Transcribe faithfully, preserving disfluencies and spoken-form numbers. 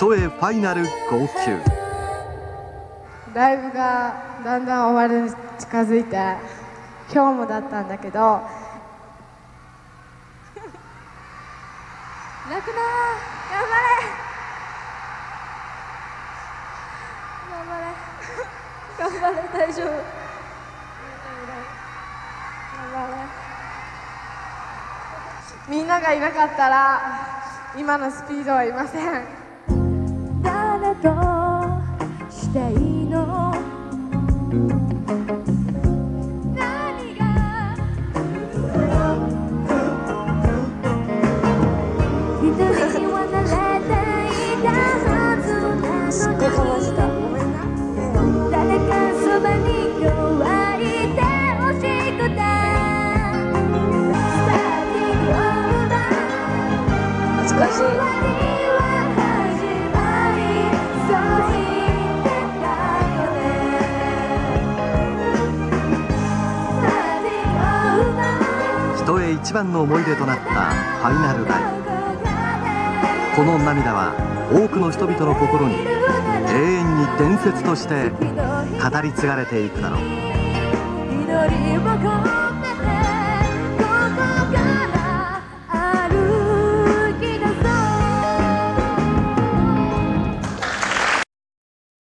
一重ファイナル号泣。 ライブがだんだん終わるに近づいて、今日もだったんだけど、泣くなー、頑張れ頑張れ頑張れ、大丈夫、頑張れ。みんながいなかったら今のスピードはいません。 誰としていいの、何が一人にはなれていたはずなのに、誰かそばに弱いてほしくて、懐かしい。 一重一番の思い出となったファイナルライブ。この涙は多くの人々の心に永遠に伝説として語り継がれていくだろう。